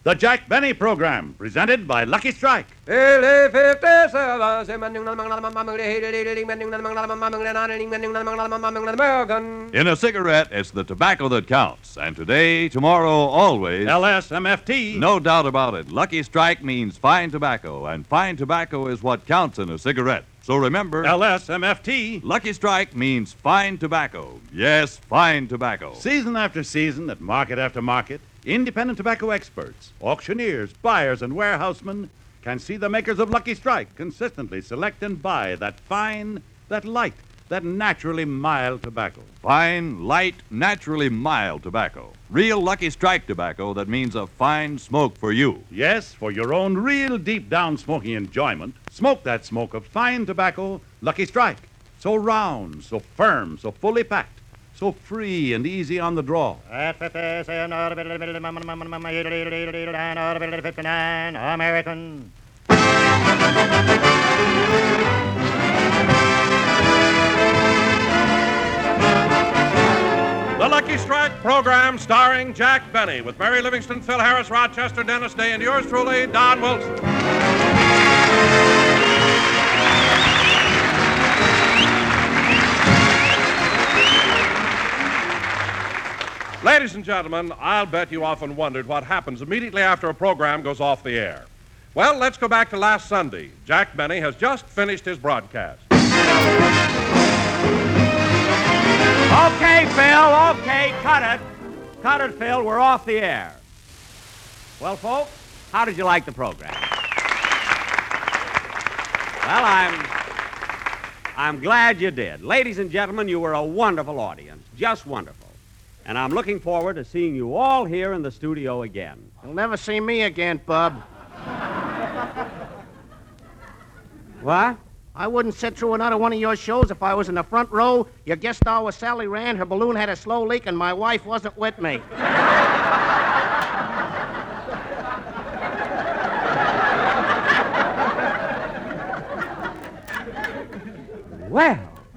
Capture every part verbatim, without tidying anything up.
The Jack Benny Program, presented by Lucky Strike. In a cigarette, it's the tobacco that counts. And today, tomorrow, always... L S M F T. No doubt about it. Lucky Strike means fine tobacco, and fine tobacco is what counts in a cigarette. So remember... L S M F T. Lucky Strike means fine tobacco. Yes, fine tobacco. Season after season, at market after market, independent tobacco experts, auctioneers, buyers, and warehousemen can see the makers of Lucky Strike consistently select and buy that fine, that light, that naturally mild tobacco. Fine, light, naturally mild tobacco. Real Lucky Strike tobacco that means a fine smoke for you. Yes, for your own real deep-down smoking enjoyment, smoke that smoke of fine tobacco, Lucky Strike. So round, so firm, so fully packed, so free and easy on the draw. American. The Lucky Strike program starring Jack Benny with Mary Livingston, Phil Harris, Rochester, Dennis Day, and yours truly, Don Wilson. Ladies and gentlemen, I'll bet you often wondered what happens immediately after a program goes off the air. Well, let's go back to last Sunday. Jack Benny has just finished his broadcast. Okay, Phil, okay, cut it. Cut it, Phil, we're off the air. Well, folks, how did you like the program? Well, I'm... I'm glad you did. Ladies and gentlemen, you were a wonderful audience, just wonderful. And I'm looking forward to seeing you all here in the studio again. You'll never see me again, Bub. What? I wouldn't sit through another one of your shows if I was in the front row. Your guest star was Sally Rand. Her balloon had a slow leak, and my wife wasn't with me. Well.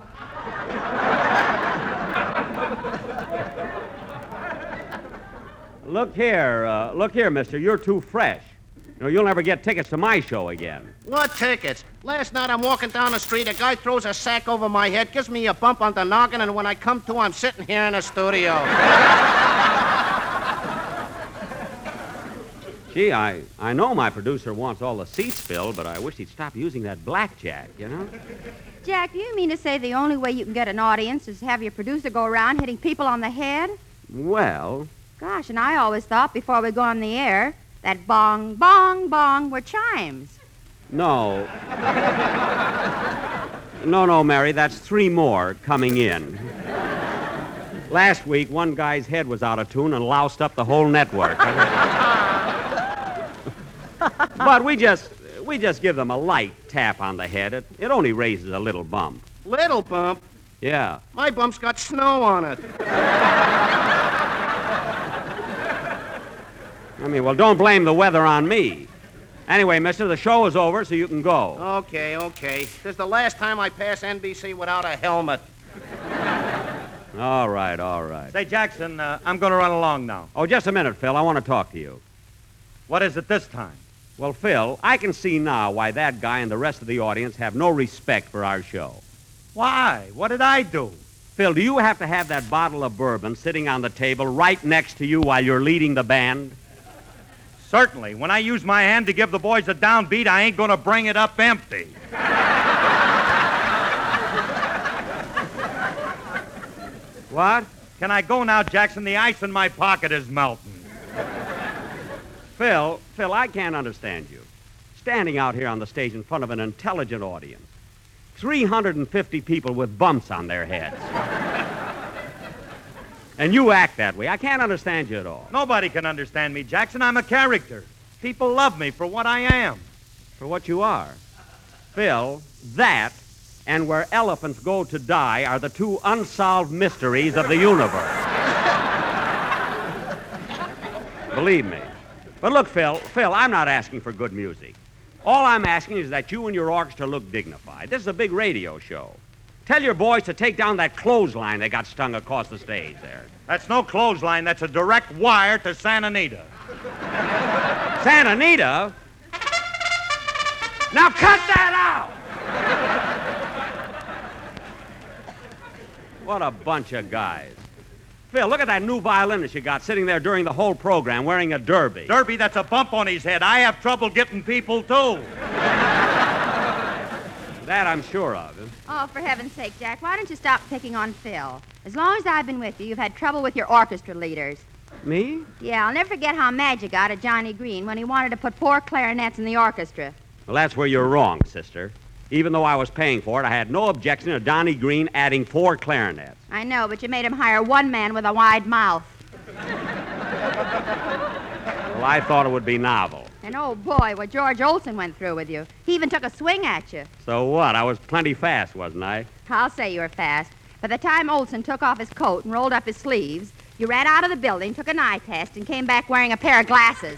Look here, uh, look here, mister. You're too fresh. You know, you'll never get tickets to my show again. What tickets? Last night I'm walking down the street, a guy throws a sack over my head, gives me a bump on the noggin, and when I come to, I'm sitting here in the studio. Gee, I, I know my producer wants all the seats filled, but I wish he'd stop using that blackjack, you know? Jack, do you mean to say the only way you can get an audience is to have your producer go around hitting people on the head? Well... Gosh, and I always thought before we go on the air that bong, bong, bong were chimes. No. No, no, Mary, that's three more coming in. Last week, one guy's head was out of tune and loused up the whole network. But we just we just give them a light tap on the head. It, it only raises a little bump. Little bump? Yeah. My bump's got snow on it. I mean, well, don't blame the weather on me. Anyway, mister, the show is over, so you can go. Okay, okay. This is the last time I pass N B C without a helmet. All right, all right. Say, Jackson, uh, I'm going to run along now. Oh, just a minute, Phil. I want to talk to you. What is it this time? Well, Phil, I can see now why that guy and the rest of the audience have no respect for our show. Why? What did I do? Phil, do you have to have that bottle of bourbon sitting on the table right next to you while you're leading the band? Certainly. When I use my hand to give the boys a downbeat, I ain't going to bring it up empty. What? Can I go now, Jackson? The ice in my pocket is melting. Phil, Phil, I can't understand you. Standing out here on the stage in front of an intelligent audience. three hundred fifty people with bumps on their heads. And you act that way. I can't understand you at all. Nobody can understand me, Jackson. I'm a character. People love me for what I am. For what you are. Phil, that and Where Elephants Go to Die are the two unsolved mysteries of the universe. Believe me. But look, Phil, Phil, I'm not asking for good music. All I'm asking is that you and your orchestra look dignified. This is a big radio show. Tell your boys to take down that clothesline they got stung across the stage there. That's no clothesline. That's a direct wire to Santa Anita. Santa Anita? Now cut that out! What a bunch of guys. Phil, look at that new violinist you got sitting there during the whole program wearing a derby. Derby, that's a bump on his head. I have trouble getting people, too. That I'm sure of. Oh, for heaven's sake, Jack, why don't you stop picking on Phil? As long as I've been with you, you've had trouble with your orchestra leaders. Me? Yeah, I'll never forget how mad you got at Johnny Green when he wanted to put four clarinets in the orchestra. Well, that's where you're wrong, sister. Even though I was paying for it, I had no objection to Johnny Green adding four clarinets. I know, but you made him hire one man with a wide mouth. Well, I thought it would be novel. And oh boy, what George Olson went through with you. He even took a swing at you. So what? I was plenty fast, wasn't I? I'll say you were fast. By the time Olson took off his coat and rolled up his sleeves, you ran out of the building, took an eye test, and came back wearing a pair of glasses.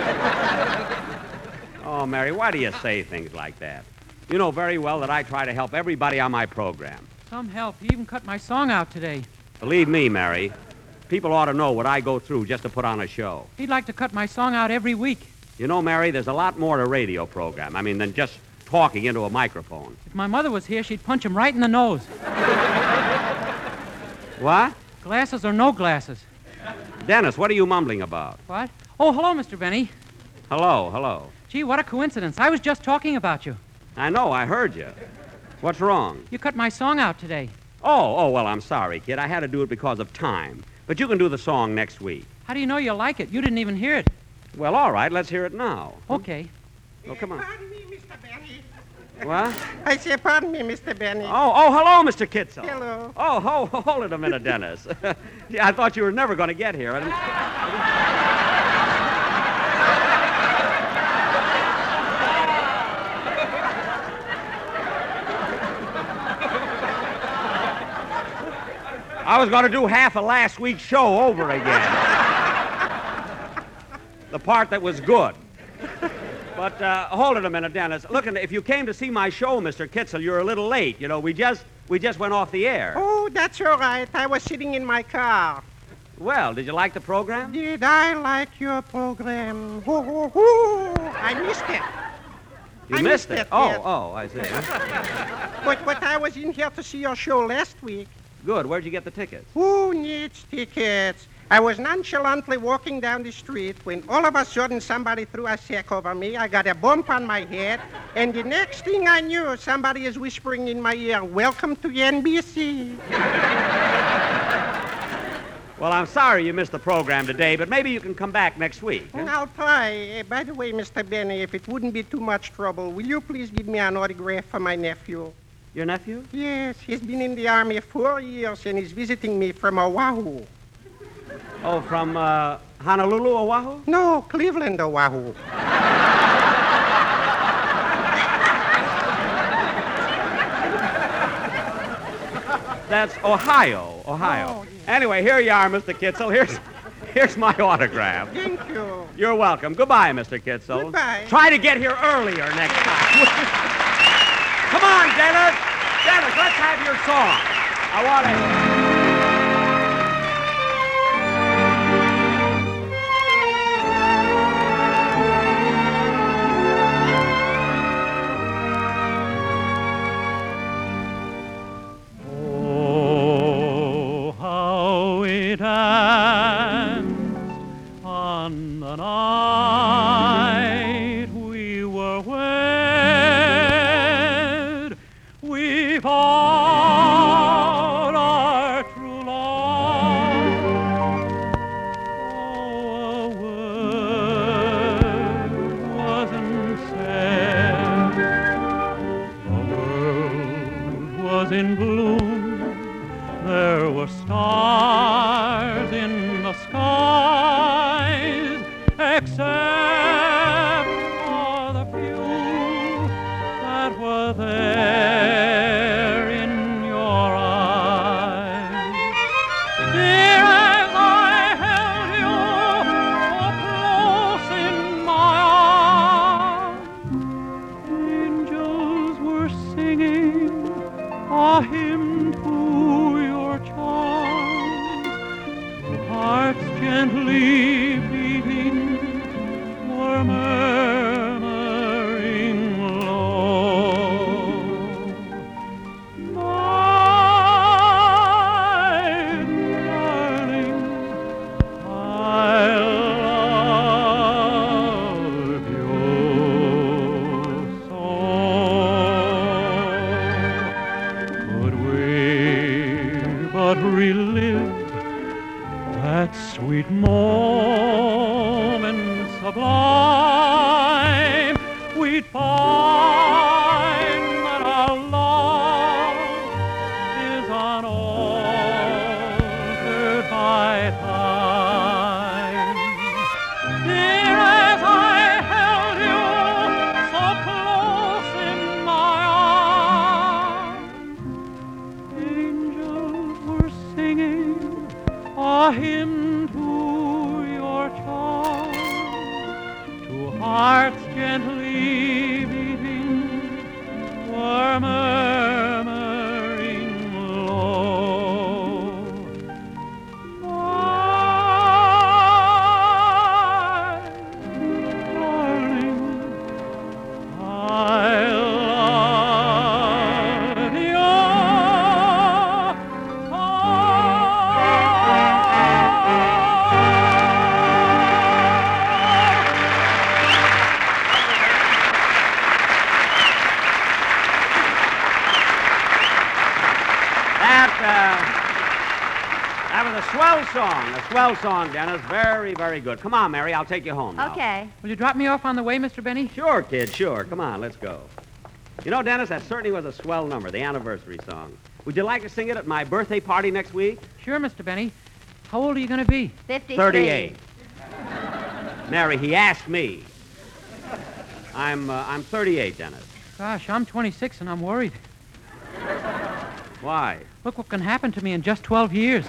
Oh, Mary, why do you say things like that? You know very well that I try to help everybody on my program. Some help. He even cut my song out today. Believe me, Mary, people ought to know what I go through just to put on a show. He'd like to cut my song out every week. You know, Mary, there's a lot more to a radio program. I mean, than just talking into a microphone. If my mother was here, she'd punch him right in the nose. What? Glasses or no glasses? Dennis, what are you mumbling about? What? Oh, hello, Mister Benny. Hello, hello. Gee, what a coincidence. I was just talking about you. I know, I heard you. What's wrong? You cut my song out today. Oh, oh, well, I'm sorry, kid. I had to do it because of time. But you can do the song next week. How do you know you like it? You didn't even hear it. Well, all right, let's hear it now. Okay. Oh, come on. Pardon me, Mister Benny. What? I say, pardon me, Mister Benny. Oh, oh, hello, Mister Kitzel. Hello. Oh, ho, hold it a minute, Dennis. Yeah, I thought you were never going to get here. I was going to do half of last week's show over again. The part that was good. But uh, hold it a minute, Dennis. Look, if you came to see my show, Mister Kitzel, you're a little late. You know, we just we just went off the air. Oh, that's all right. I was sitting in my car. Well, did you like the program? Did I like your program? Hoo, hoo, hoo. I missed it. You I missed missed it. it, Oh, yes. oh, I see. But, but I was in here to see your show last week. Good. Where'd you get the tickets? Who needs tickets? I was nonchalantly walking down the street when all of a sudden somebody threw a sack over me. I got a bump on my head, and the next thing I knew, somebody is whispering in my ear, "Welcome to N B C." Well, I'm sorry you missed the program today, but maybe you can come back next week. And Huh? I'll try. Uh, by the way, Mister Benny, if it wouldn't be too much trouble, will you please give me an autograph for my nephew? Your nephew? Yes, he's been in the Army four years, and he's visiting me from Oahu. Oh, from uh, Honolulu, Oahu? No, Cleveland, Oahu. That's Ohio, Ohio. Oh, Anyway, here you are, Mister Kitzel. Here's, here's my autograph. Thank you. You're welcome. Goodbye, Mister Kitzel. Goodbye. Try to get here earlier next time. Come on, Dennis. Dennis, let's have your song. I want to... Oh, how it danced on the night we were wed. We vowed our true love. Oh, a word wasn't said. The world was in bloom. There were stars in the skies, except for the few that were there in your eyes. Dear, as I held you so close in my arms, angels were singing a hymn to your charms, hearts gently beating sublime, we'd find that our love is unaltered by time. Dear, as I held you so close in my arms, angels were singing a hymn to your charms. Two hearts gently beating were murmuring low. My darling, I love you. That, uh, that was a swell song. A swell song, Dennis. Very, very good. Come on, Mary. I'll take you home now. Okay. Will you drop me off on the way, Mister Benny? Sure, kid, sure. Come on, let's go. You know, Dennis, that certainly was a swell number, the anniversary song. Would you like to sing it at my birthday party next week? Sure, Mister Benny. How old are you going to be? fifty-three. thirty-eight. Mary, he asked me. I'm, uh, I'm thirty-eight, Dennis. Gosh, I'm twenty-six and I'm worried. Why? Look what can happen to me in just twelve years.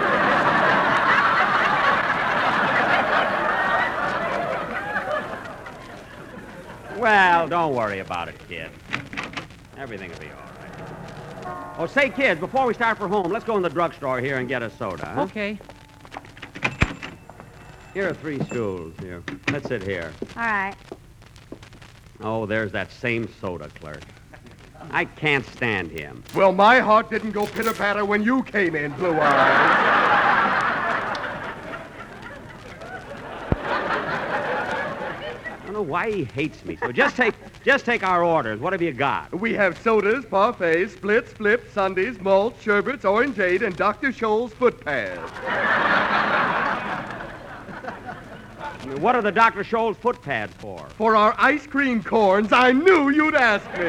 Well, don't worry about it, kid. Everything will be all right. Oh, say, kids, before we start for home, let's go in the drugstore here and get a soda, huh? Okay. Here are three stools. Here. Let's sit here. All right. Oh, there's that same soda clerk. I can't stand him. Well, my heart didn't go pitter-patter when you came in, Blue Eyes. I don't know why he hates me. So just take just take our orders. What have you got? We have sodas, parfaits, splits, flips, sundaes, malts, sherbets, orangeade, and Doctor Scholl's foot pads. I mean, what are the Doctor Scholl's foot pads for? For our ice cream corns, I knew you'd ask me.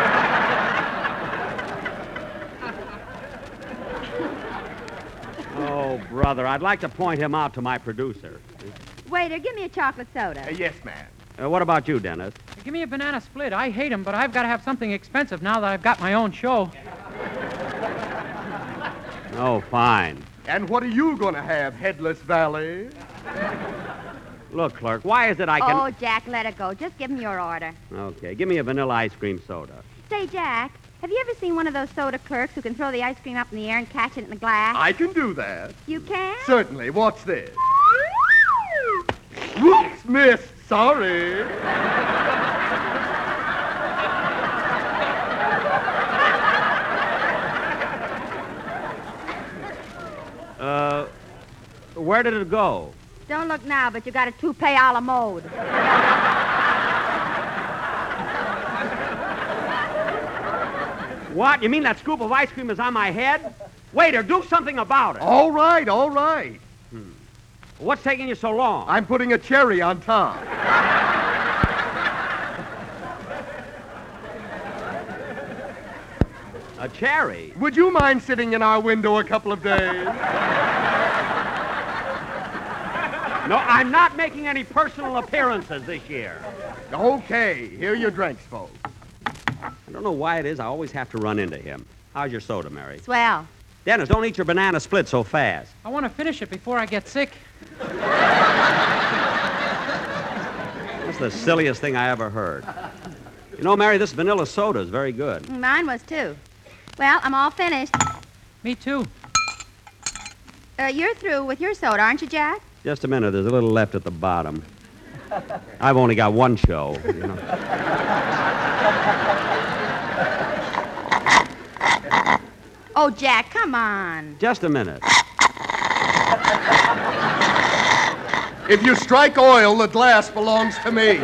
Oh, brother, I'd like to point him out to my producer. Waiter, give me a chocolate soda. Uh, yes, ma'am. Uh, what about you, Dennis? Give me a banana split. I hate them, but I've got to have something expensive now that I've got my own show. Oh, fine. And what are you going to have, Headless Valley? Look, clerk, why is it I can... Oh, Jack, let it go. Just give him your order. Okay, give me a vanilla ice cream soda. Say, Jack, have you ever seen one of those soda clerks who can throw the ice cream up in the air and catch it in the glass? I can do that. You can? Certainly. Watch this. Whoops, miss. Sorry. Uh, where did it go? Don't look now, but you got a toupee a la mode. What? You mean that scoop of ice cream is on my head? Waiter, do something about it. All right, all right. Hmm. What's taking you so long? I'm putting a cherry on top. A cherry? Would you mind sitting in our window a couple of days? No, I'm not making any personal appearances this year. Okay, here are your drinks, folks. I don't know why it is I always have to run into him. How's your soda, Mary? Swell. Dennis, don't eat your banana split so fast. I want to finish it before I get sick. That's the silliest thing I ever heard. You know, Mary, this vanilla soda is very good. Mine was, too. Well, I'm all finished. Me too. Uh, you're through with your soda, aren't you, Jack? Just a minute. There's a little left at the bottom. I've only got one show, you know. Oh, Jack, come on. Just a minute. If you strike oil, the glass belongs to me.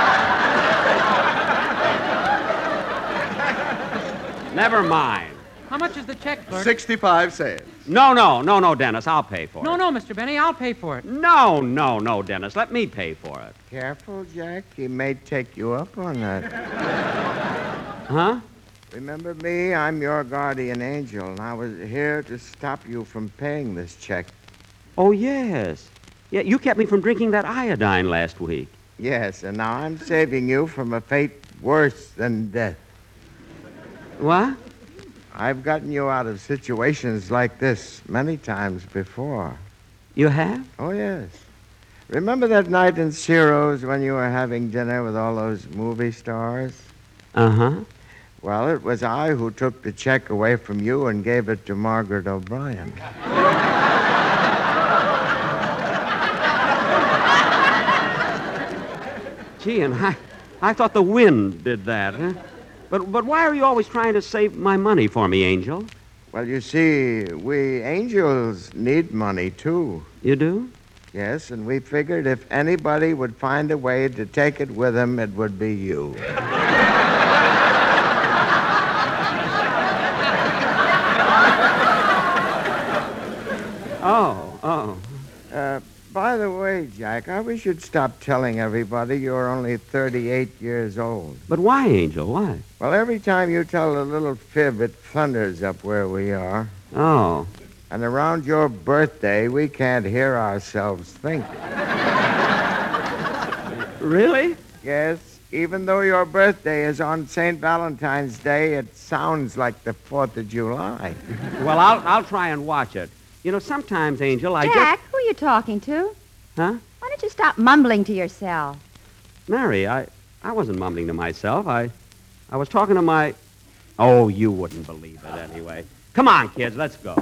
Never mind. How much is the check, clerk? Sixty-five cents. No, no, no, no, Dennis. I'll pay for No, it. no, Mister Benny, I'll pay for it. No, no, no, Dennis. Let me pay for it. Careful, Jack. He may take you up on that. Huh? Remember me? I'm your guardian angel, and I was here to stop you from paying this check. Oh, yes. Yeah, you kept me from drinking that iodine last week. Yes, and now I'm saving you from a fate worse than death. What? I've gotten you out of situations like this many times before. You have? Oh, yes. Remember that night in Ciro's when you were having dinner with all those movie stars? Uh-huh. Well, it was I who took the check away from you and gave it to Margaret O'Brien. Gee, and I, I thought the wind did that, huh? But, but why are you always trying to save my money for me, Angel? Well, you see, we angels need money, too. You do? Yes, and we figured if anybody would find a way to take it with him, it would be you. Oh, oh. Uh, by the way, Jack, I wish you'd stop telling everybody you're only thirty-eight years old. But why, Angel? Why? Well, every time you tell a little fib, it thunders up where we are. Oh. And around your birthday, we can't hear ourselves think. Really? Yes, even though your birthday is on Saint Valentine's Day, it sounds like the fourth of July. Well, I'll, I'll try and watch it. You know, sometimes, Angel, I Jack, just... who are you talking to? Huh? Why don't you stop mumbling to yourself? Mary, I, I wasn't mumbling to myself. I, I was talking to my... Oh, you wouldn't believe it anyway. Come on, kids, let's go.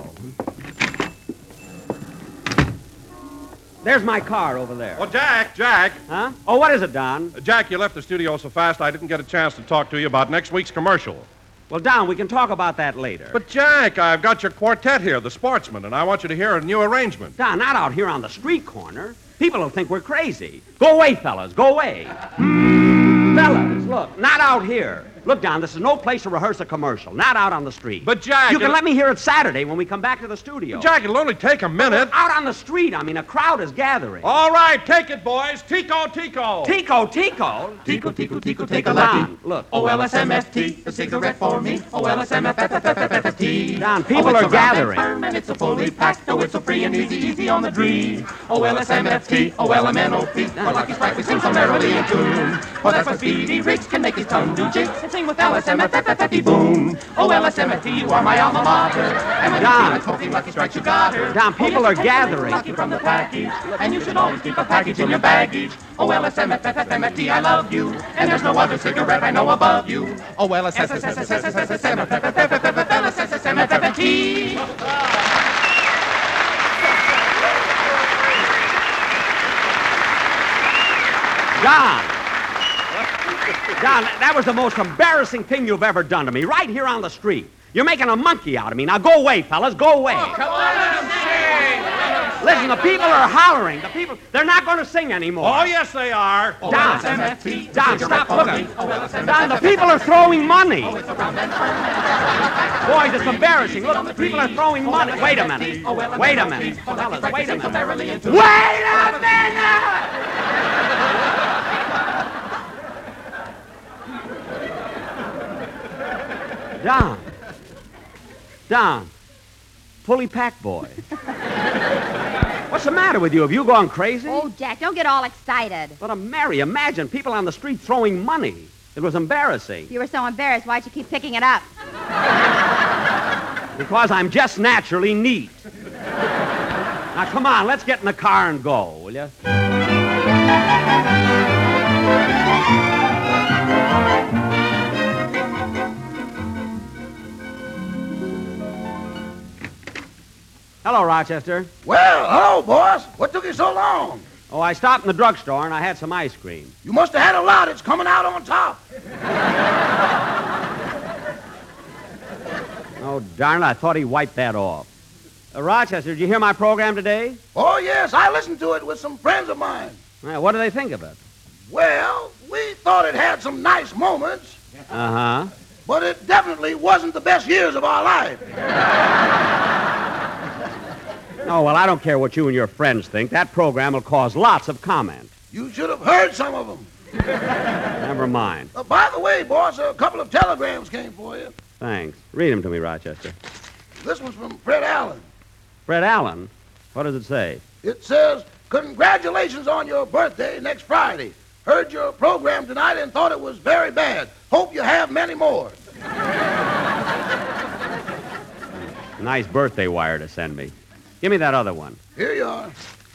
There's my car over there. Well, Jack, Jack. Huh? Oh, what is it, Don? Uh, Jack, you left the studio so fast I didn't get a chance to talk to you about next week's commercial. Well, Don, we can talk about that later. But, Jack, I've got your quartet here, the Sportsmen, and I want you to hear a new arrangement. Don, not out here on the street corner. People will think we're crazy. Go away, fellas. Go away. Fellas, look, not out here. Look, Don, this is no place to rehearse a commercial. Not out on the street. But, Jack... You can it'll- let me hear it Saturday when we come back to the studio. But Jack, it'll only take a minute. Out on the street. I mean, a crowd is gathering. All right, take it, boys. Tico, Tico. Tico, Tico. Tico, Tico, Tico, take a Don, lucky. look. O L S M F T, a cigarette for me. O L S M F F T. Don, people Oh, it's are a round gathering. and firm and it's a fully packed, oh, it's so free and easy, easy on the dree. O L S M F T, O L M N O P. For Lucky Strike, we sing so merrily in tune. Well, that's what Speedy Riggs can make his tongue do jigs and sing with L S M F F boom. Oh, L S M F T, you are my alma mater. And when Don. you feel like smoking Lucky Strikes, you got her. Don, people Oh, are yes, you take gathering. Lucky from the package, and you should always keep a package in your baggage. Oh, L S M F F T, I love you, and there's no other cigarette I know above you. Oh, L S M F T. Don. Don, that was the most embarrassing thing you've ever done to me, right here on the street. You're making a monkey out of me. Now go away, fellas, go away. Oh, come on, sing. Listen, the people are hollering. The people, they're not going to sing anymore. Oh, yes, they are. Oh, Don, L S M F T, Don, cigarette stop for looking. me. Oh, L S M F T. Don, the people are throwing money. Oh, it's a round and firm. Boys, it's embarrassing. Look, the people are throwing money. Wait a minute. Wait a minute. Fellas, wait a minute. Wait a minute! Don. Don. Fully packed boy. What's the matter with you? Have you gone crazy? Oh, Jack, don't get all excited. But, uh, Mary, imagine people on the street throwing money. It was embarrassing. You were so embarrassed. Why'd you keep picking it up? Because I'm just naturally neat. Now, come on, let's get in the car and go, will you? Hello, Rochester. Well, hello, boss. What took you so long? Oh, I stopped in the drugstore and I had some ice cream. You must have had a lot. It's coming out on top. Oh, darn it, I thought he wiped that off. Uh, Rochester, did you hear my program today? Oh, yes, I listened to it with some friends of mine. Uh, what do they think of it? Well, we thought it had some nice moments, Uh-huh. but it definitely wasn't the best years of our life. No, well, I don't care what you and your friends think. That program will cause lots of comment. You should have heard some of them. Never mind. Uh, by the way, boss, a couple of telegrams came for you. Thanks. Read them to me, Rochester. This one's from Fred Allen. Fred Allen? What does it say? It says, congratulations on your birthday next Friday. Heard your program tonight and thought it was very bad. Hope you have many more. Nice birthday wire to send me. Give me that other one. Here you are.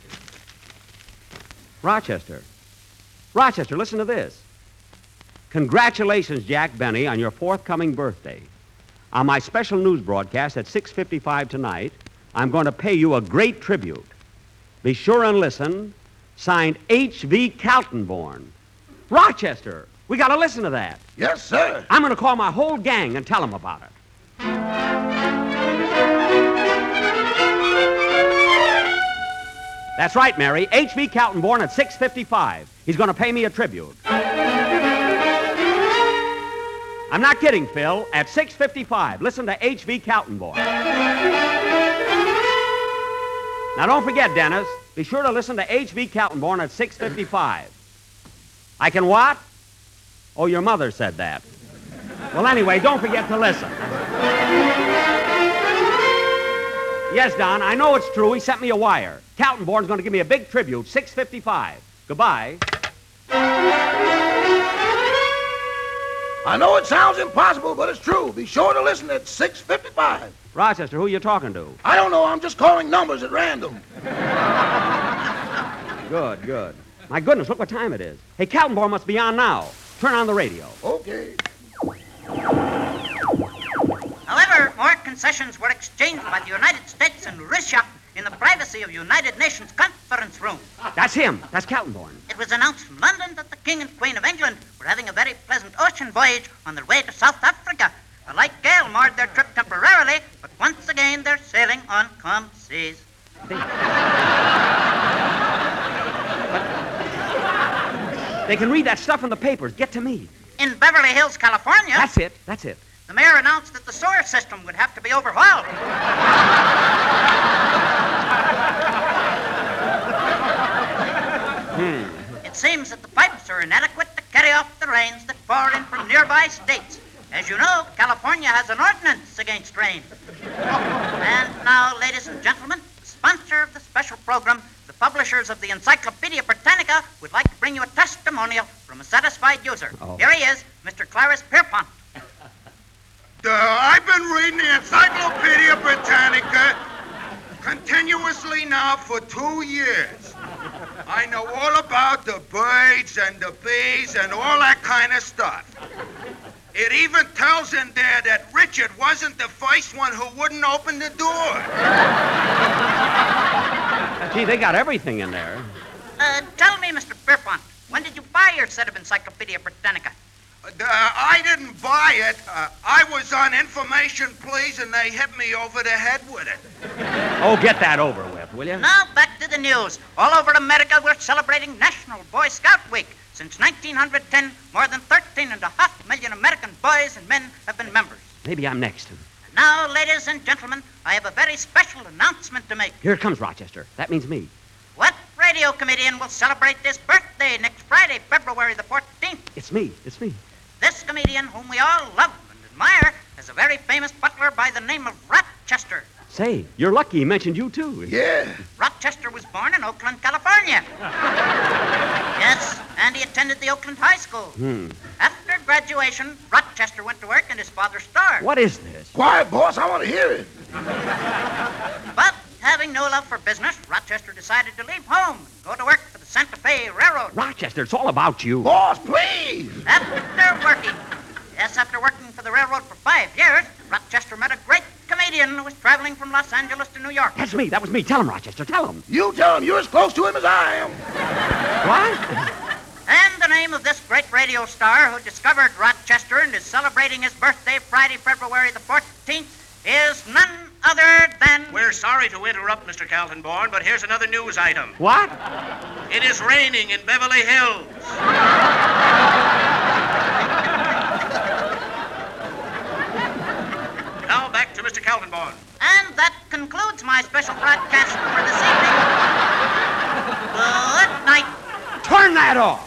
Rochester. Rochester, listen to this. Congratulations, Jack Benny, on your forthcoming birthday. On my special news broadcast at six fifty-five tonight, I'm going to pay you a great tribute. Be sure and listen. Signed H V Kaltenborn. Rochester, we got to listen to that. Yes, sir. I'm going to call my whole gang and tell them about it. That's right, Mary. H V Kaltenborn at six fifty-five. He's going to pay me a tribute. I'm not kidding, Phil. At six fifty-five, listen to H V Kaltenborn. Now, don't forget, Dennis, be sure to listen to H V Kaltenborn at six fifty-five. I can what? Oh, your mother said that. Well, anyway, don't forget to listen. Yes, Don, I know it's true. He sent me a wire. Kaltenborn's going to give me a big tribute, six fifty-five. Goodbye. I know it sounds impossible, but it's true. Be sure to listen at six fifty-five. Rochester, who are you talking to? I don't know. I'm just calling numbers at random. Good, good. My goodness, look what time it is. Hey, Kaltenborn must be on now. Turn on the radio. Okay. However, more concessions were exchanged by the United States and Russia in the privacy of United Nations conference room. That's him. That's Kaltenborn. It was announced from London that the King and Queen of England were having a very pleasant ocean voyage on their way to South Africa. A light gale marred their trip temporarily, but once again they're sailing on calm seas. They can read that stuff in the papers. Get to me. In Beverly Hills, California... That's it. That's it. The mayor announced that the sewer system would have to be overhauled. Hmm. It seems that the pipes are inadequate to carry off the rains that pour in from nearby states. As you know, California has an ordinance against rain. And now, ladies and gentlemen, the sponsor of the special program, the publishers of the Encyclopedia Britannica, would like to bring you a testimonial from a satisfied user. Oh. Here he is, Mister Clarice Pierpont. Uh, I've been reading the Encyclopedia Britannica continuously now for two years. I know all about the birds and the bees and all that kind of stuff. It even tells in there that Richard wasn't the first one who wouldn't open the door. Gee, they got everything in there. Uh, tell me, Mister Pierpont, when did you buy your set of Encyclopedia Britannica? Uh, I didn't buy it. Uh, I was on information, please, and they hit me over the head with it. Oh, get that over with, will you? Now, back to the news. All over America, we're celebrating National Boy Scout Week. Since nineteen ten, more than thirteen and a half million American boys and men have been members. Maybe I'm next. And now, ladies and gentlemen, I have a very special announcement to make. Here it comes, Rochester. That means me. What radio comedian will celebrate this birthday next Friday, February the fourteenth? It's me. It's me. This comedian, whom we all love and admire, is a very famous butler by the name of Rochester. Say, you're lucky he mentioned you, too. Yeah. Rochester was born in Oakland, California. Yes, and he attended the Oakland High School. Hmm. After graduation, Rochester went to work in his father's store. What is this? Quiet, boss. I want to hear it. But having no love for business, Rochester decided to leave home and go to work for the Santa Fe Railroad. Rochester, it's all about you. Boss, please. After working, yes, after working for the railroad for five years, Rochester met a great comedian who was traveling from Los Angeles to New York. That's me. That was me. Tell him, Rochester. Tell him. You tell him you're as close to him as I am. What? And the name of this great radio star who discovered Rochester and is celebrating his birthday Friday, February the fourteenth is none other than... We're sorry to interrupt, Mister Kaltenborn, but here's another news item. What? It is raining in Beverly Hills. Mister Kaltenborn. And that concludes my special broadcast for this evening. Good night. Turn that off!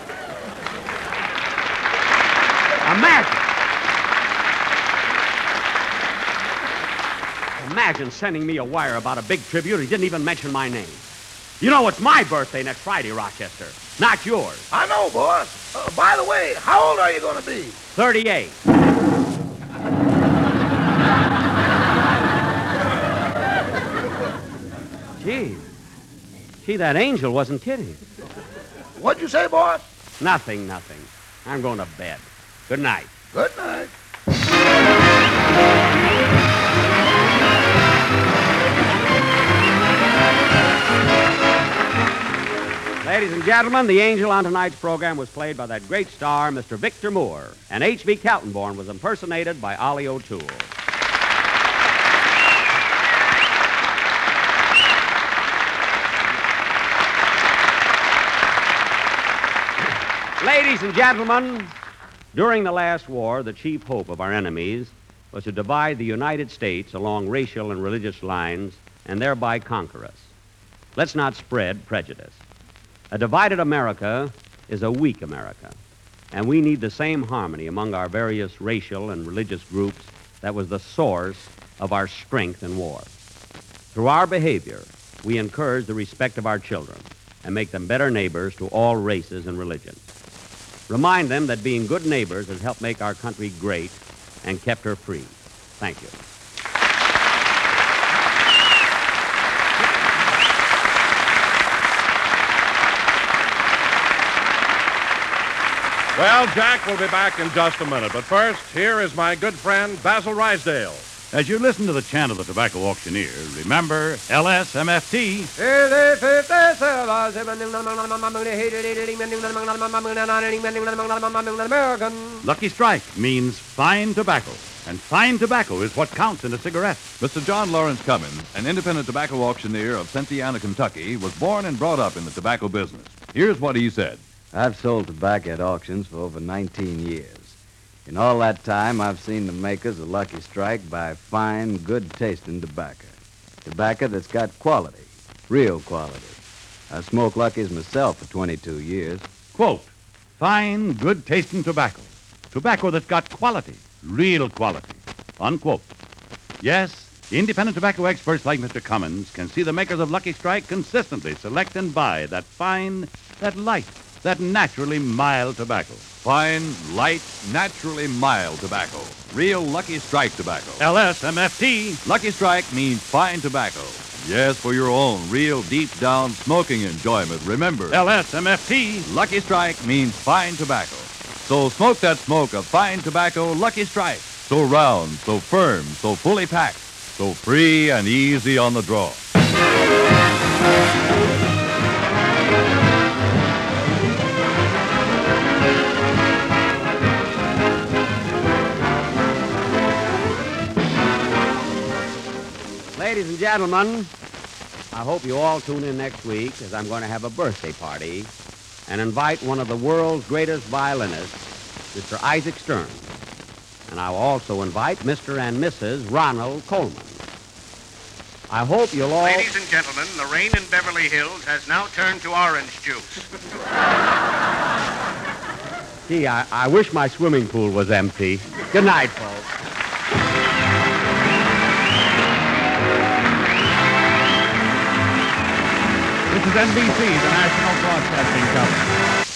Imagine. Imagine sending me a wire about a big tribute. He didn't even mention my name. You know, it's my birthday next Friday, Rochester, not yours. I know, boss. Uh, by the way, how old are you going to be? thirty-eight. Gee. Gee, that angel wasn't kidding. What'd you say, boss? Nothing, nothing. I'm going to bed. Good night. Good night. Ladies and gentlemen, the angel on tonight's program was played by that great star, Mister Victor Moore, and H V Kaltenborn was impersonated by Ollie O'Toole. Ladies and gentlemen, during the last war, the chief hope of our enemies was to divide the United States along racial and religious lines and thereby conquer us. Let's not spread prejudice. A divided America is a weak America, and we need the same harmony among our various racial and religious groups that was the source of our strength in war. Through our behavior, we encourage the respect of our children and make them better neighbors to all races and religions. Remind them that being good neighbors has helped make our country great and kept her free. Thank you. Well, Jack will be back in just a minute. But first, here is my good friend, Basil Rysdale. As you listen to the chant of the tobacco auctioneer, remember L S M F T. Lucky Strike means fine tobacco, and fine tobacco is what counts in a cigarette. Mister John Lawrence Cummins, an independent tobacco auctioneer of Cynthiana, Kentucky, was born and brought up in the tobacco business. Here's what he said. I've sold tobacco at auctions for over nineteen years. In all that time, I've seen the makers of Lucky Strike buy fine, good-tasting tobacco. Tobacco that's got quality, real quality. I smoked Lucky's myself for twenty-two years. Quote, fine, good-tasting tobacco. Tobacco that's got quality, real quality. Unquote. Yes, independent tobacco experts like Mister Cummins can see the makers of Lucky Strike consistently select and buy that fine, that light, that naturally mild tobacco. Fine, light, naturally mild tobacco. Real Lucky Strike tobacco. L S M F T. Lucky Strike means fine tobacco. Yes, for your own real deep-down smoking enjoyment. Remember, L S M F T. Lucky Strike means fine tobacco. So smoke that smoke of fine tobacco, Lucky Strike. So round, so firm, so fully packed, so free and easy on the draw. Ladies and gentlemen, I hope you all tune in next week, as I'm going to have a birthday party and invite one of the world's greatest violinists, Mister Isaac Stern. And I'll also invite Mister and Missus Ronald Coleman. I hope you'll all... Ladies and gentlemen, the rain in Beverly Hills has now turned to orange juice. Gee, I, I wish my swimming pool was empty. Good night, folks. This is N B C, the National Broadcasting Company.